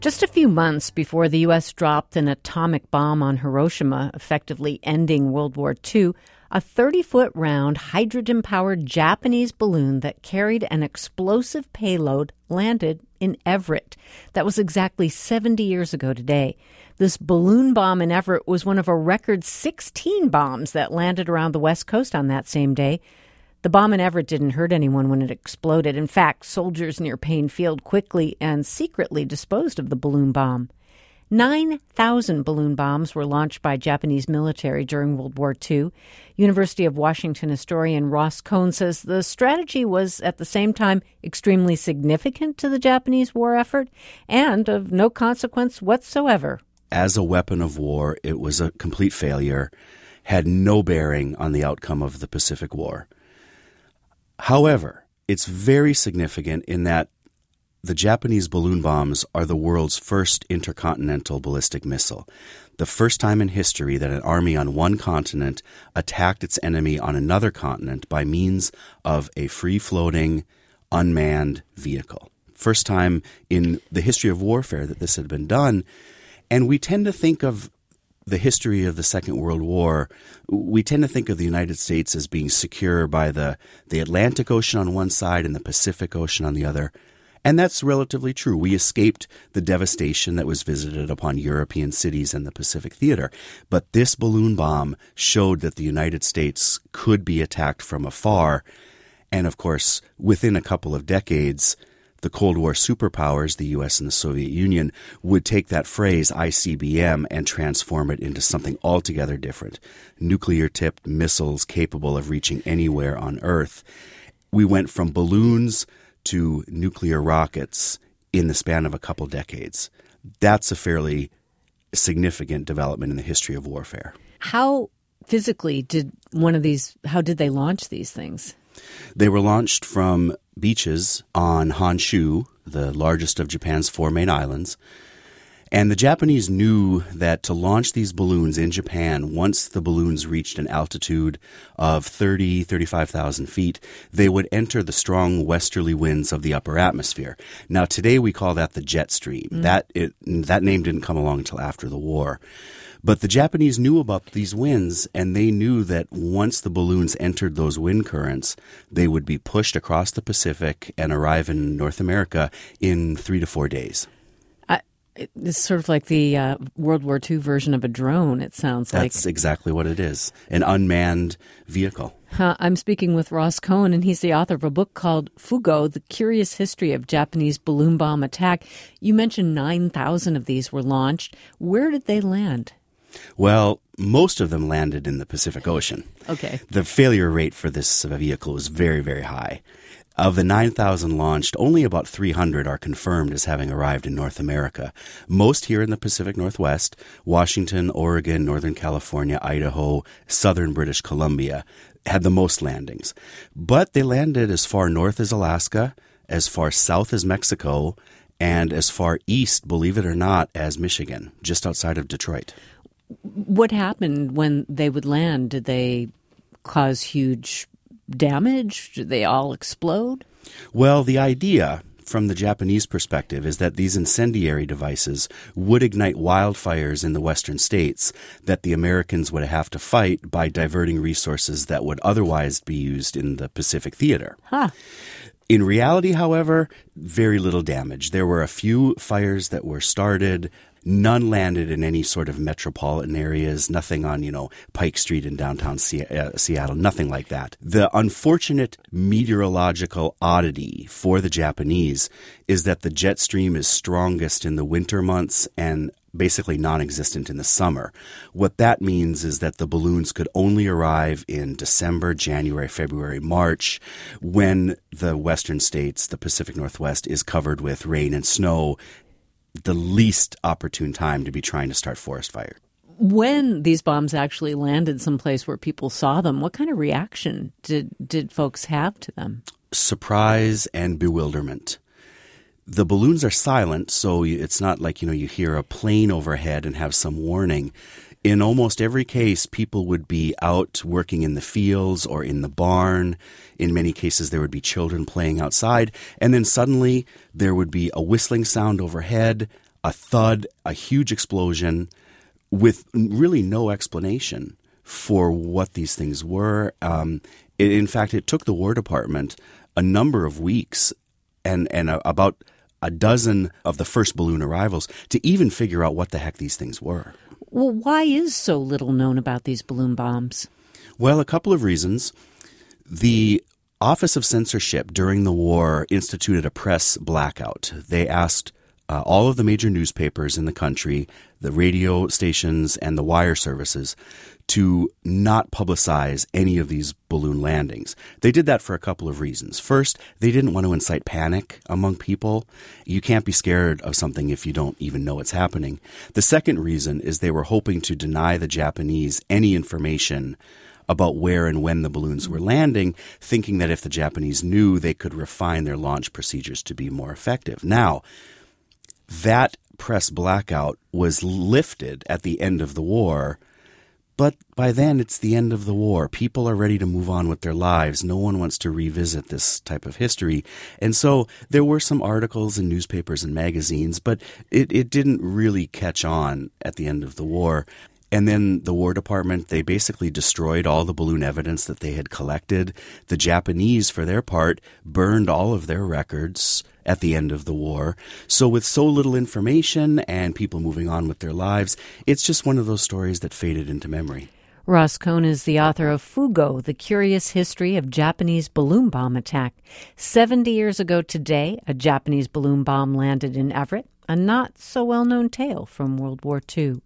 Just a few months before the U.S. dropped an atomic bomb on Hiroshima, effectively ending World War II, a 30-foot round, hydrogen-powered Japanese balloon that carried an explosive payload landed in Everett. That was exactly 70 years ago today. This balloon bomb in Everett was one of a record 16 bombs that landed around the West Coast on that same day. The bomb in Everett didn't hurt anyone when it exploded. In fact, soldiers near Payne Field quickly and secretly disposed of the balloon bomb. 9,000 balloon bombs were launched by Japanese military during World War II. University of Washington historian Ross Cohn says the strategy was at the same time extremely significant to the Japanese war effort and of no consequence whatsoever. As a weapon of war, it was a complete failure, had no bearing on the outcome of the Pacific War. However, it's very significant in that the Japanese balloon bombs are the world's first intercontinental ballistic missile. The first time in history that an army on one continent attacked its enemy on another continent by means of a free-floating, unmanned vehicle. First time in the history of warfare that this had been done. And we tend to think of the history of the Second World War, we tend to think of the United States as being secure by the Atlantic Ocean on one side and the Pacific Ocean on the other. And that's relatively true. We escaped the devastation that was visited upon European cities and the Pacific theater. But this balloon bomb showed that the United States could be attacked from afar. And of course, within a couple of decades, the Cold War superpowers, the U.S. and the Soviet Union, would take that phrase, ICBM, and transform it into something altogether different. Nuclear-tipped missiles capable of reaching anywhere on Earth. We went from balloons to nuclear rockets in the span of a couple decades. That's a fairly significant development in the history of warfare. How physically how did they launch these things? They were launched from beaches on Honshu, the largest of Japan's four main islands. And the Japanese knew that to launch these balloons in Japan, once the balloons reached an altitude of 35,000 feet, they would enter the strong westerly winds of the upper atmosphere. Now, today we call that the jet stream. That name didn't come along until after the war. But the Japanese knew about these winds, and they knew that once the balloons entered those wind currents, they would be pushed across the Pacific and arrive in North America in 3 to 4 days. It's sort of like the World War II version of a drone, it sounds like. That's exactly what it is, an unmanned vehicle. I'm speaking with Ross Cohn, and he's the author of a book called Fugo, The Curious History of Japanese Balloon Bomb Attack. You mentioned 9,000 of these were launched. Where did they land? Well, most of them landed in the Pacific Ocean. Okay. The failure rate for this vehicle is very, very high. Of the 9,000 launched, only about 300 are confirmed as having arrived in North America. Most here in the Pacific Northwest, Washington, Oregon, Northern California, Idaho, southern British Columbia had the most landings. But they landed as far north as Alaska, as far south as Mexico, and as far east, believe it or not, as Michigan, just outside of Detroit. What happened when they would land? Did they cause huge damage? Did they all explode? Well, the idea from the Japanese perspective is that these incendiary devices would ignite wildfires in the western states that the Americans would have to fight by diverting resources that would otherwise be used in the Pacific theater. In reality, however, very little damage. There were a few fires that were started. None landed in any sort of metropolitan areas, nothing on, Pike Street in downtown Seattle, nothing like that. The unfortunate meteorological oddity for the Japanese is that the jet stream is strongest in the winter months and basically non-existent in the summer. What that means is that the balloons could only arrive in December, January, February, March, when the western states, the Pacific Northwest, is covered with rain and snow, the least opportune time to be trying to start forest fire. When these bombs actually landed someplace where people saw them, what kind of reaction did folks have to them? Surprise and bewilderment. The balloons are silent, so it's not like, you hear a plane overhead and have some warning. In almost every case, people would be out working in the fields or in the barn. In many cases, there would be children playing outside. And then suddenly, there would be a whistling sound overhead, a thud, a huge explosion with really no explanation for what these things were. In fact, it took the War Department a number of weeks and about a dozen of the first balloon arrivals to even figure out what the heck these things were. Well, why is so little known about these balloon bombs? Well, a couple of reasons. The Office of Censorship during the war instituted a press blackout. They asked all of the major newspapers in the country, the radio stations, and the wire services to not publicize any of these balloon landings. They did that for a couple of reasons. First, they didn't want to incite panic among people. You can't be scared of something if you don't even know it's happening. The second reason is they were hoping to deny the Japanese any information about where and when the balloons were landing, thinking that if the Japanese knew, they could refine their launch procedures to be more effective. Now, that press blackout was lifted at the end of the war, but by then it's the end of the war. People are ready to move on with their lives. No one wants to revisit this type of history. And so there were some articles in newspapers and magazines, but it didn't really catch on at the end of the war. And then the War Department, they basically destroyed all the balloon evidence that they had collected. The Japanese, for their part, burned all of their records at the end of the war. So with so little information and people moving on with their lives, it's just one of those stories that faded into memory. Ross Cohn is the author of Fugo, The Curious History of Japanese Balloon Bomb Attack. 70 years ago today, a Japanese balloon bomb landed in Everett, a not-so-well-known tale from World War II.